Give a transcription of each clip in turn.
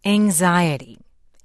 Anxiety.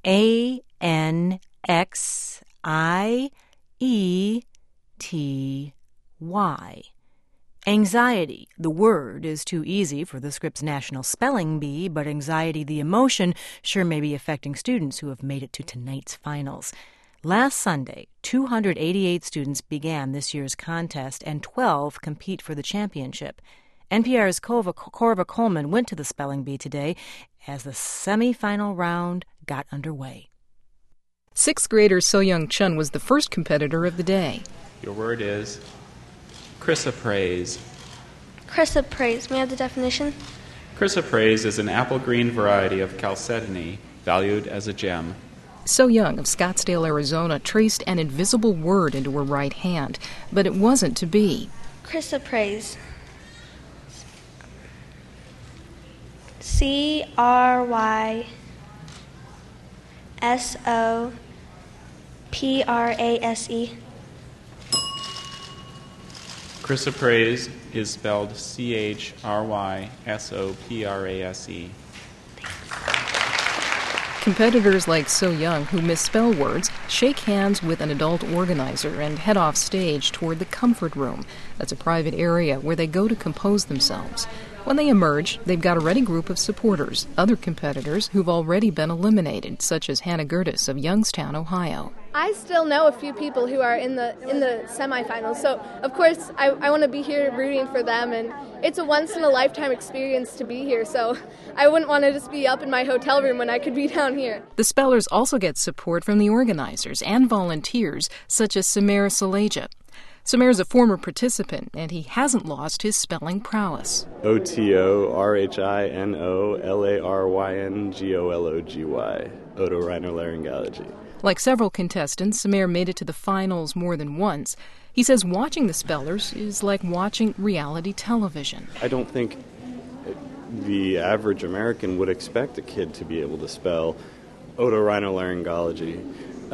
A-N-X-I-E-T-Y. Anxiety. The word is too easy for the Scripps National Spelling Bee, but anxiety, the emotion, sure may be affecting students who have made it to tonight's finals. Last Sunday, 288 students began this year's contest, and 12 compete for the championship. NPR's Corva Coleman went to the Spelling Bee today as the semifinal round got underway. Sixth grader So-Young Chun was the first competitor of the day. Your word is chrysoprase. Chrysoprase. May I have the definition? Chrysoprase is an apple green variety of chalcedony valued as a gem. So-Young of Scottsdale, Arizona, traced an invisible word into her right hand, but it wasn't to be. Chrysoprase. C-R-Y-S-O-P-R-A-S-E. Chrysoprase is spelled C-H-R-Y-S-O-P-R-A-S-E. Competitors like So-Young, who misspell words, shake hands with an adult organizer and head off stage toward the comfort room. That's a private area where they go to compose themselves. When they emerge, they've got a ready group of supporters, other competitors who've already been eliminated, such as Hannah Gertis of Youngstown, Ohio. I still know a few people who are in the semifinals, so of course I want to be here rooting for them, and it's a once-in-a-lifetime experience to be here, so I wouldn't want to just be up in my hotel room when I could be down here. The spellers also get support from the organizers and volunteers, such as Samer Salaja. Samer's a former participant, and he hasn't lost his spelling prowess. Otorhinolaryngology. Otorhinolaryngology. Like several contestants, Samer made it to the finals more than once. He says watching the spellers is like watching reality television. I don't think the average American would expect a kid to be able to spell otorhinolaryngology.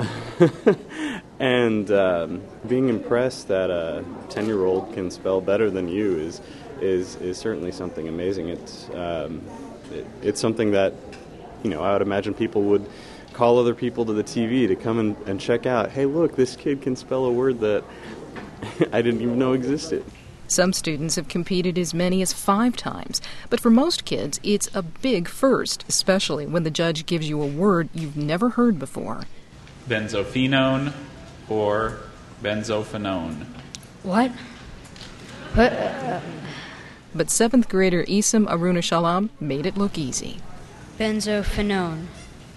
And being impressed that a 10-year-old can spell better than you is certainly something amazing. It's something that, I would imagine people would call other people to the TV to come and check out. Hey, look, this kid can spell a word that I didn't even know existed. Some students have competed as many as 5 times, but for most kids, it's a big first, especially when the judge gives you a word you've never heard before. Benzophenone or benzophenone. What? But 7th grader Isam Arunashalam made it look easy. Benzophenone.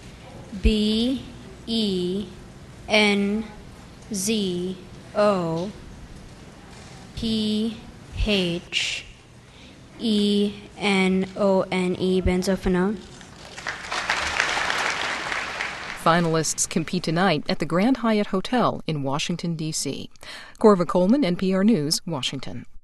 B-E-N-Z-O-P-H-E-N-O-N-E, benzophenone. Finalists compete tonight at the Grand Hyatt Hotel in Washington, D.C. Corva Coleman, NPR News, Washington.